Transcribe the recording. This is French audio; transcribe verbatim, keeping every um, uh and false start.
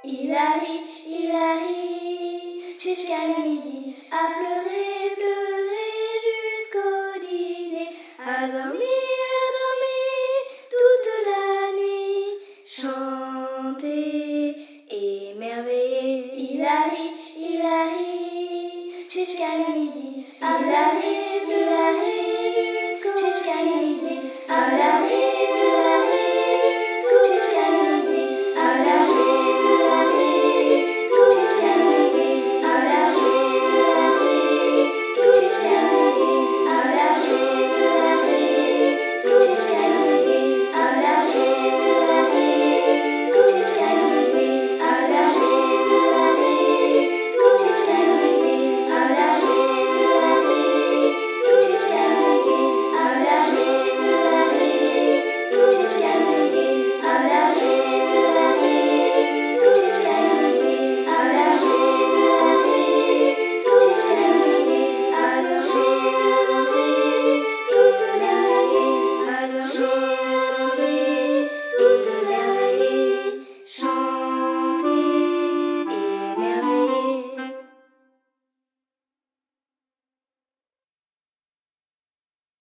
Il a ri, il a ri, jusqu'à midi, à pleurer, pleurer jusqu'au dîner, à dormir.